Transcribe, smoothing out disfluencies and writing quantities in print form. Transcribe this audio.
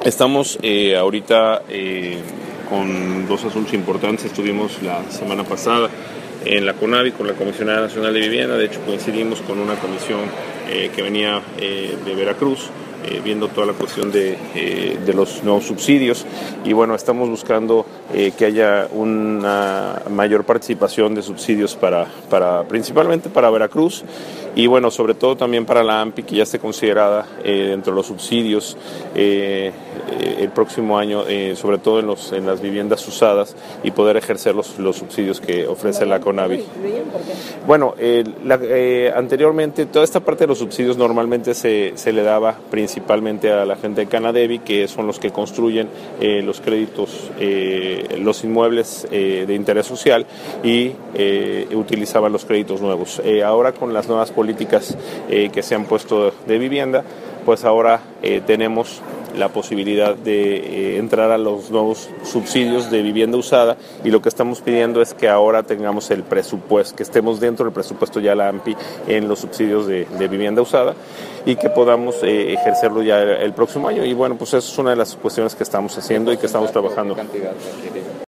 Estamos ahorita con dos asuntos importantes. Estuvimos la semana pasada en la CONAVI con la Comisionada Nacional de Vivienda. De hecho, coincidimos con una comisión que venía de Veracruz, viendo toda la cuestión de los nuevos subsidios. Y bueno, estamos buscando que haya una mayor participación de subsidios principalmente para Veracruz, y bueno, sobre todo también para la AMPI, que ya esté considerada dentro de los subsidios el próximo año, sobre todo en las viviendas usadas, y poder ejercer los subsidios que ofrece la CONAVI. Bueno, anteriormente toda esta parte de los subsidios normalmente se le daba principalmente a la gente de Canadevi, que son los que construyen los créditos, los inmuebles de interés social, y utilizaban los créditos nuevos. Ahora, con las nuevas políticas que se han puesto de vivienda, pues ahora tenemos la posibilidad de entrar a los nuevos subsidios de vivienda usada, y lo que estamos pidiendo es que ahora tengamos el presupuesto, que estemos dentro del presupuesto ya la AMPI en los subsidios de vivienda usada, y que podamos ejercerlo ya el próximo año. Y bueno, pues eso es una de las cuestiones que estamos haciendo y que estamos trabajando.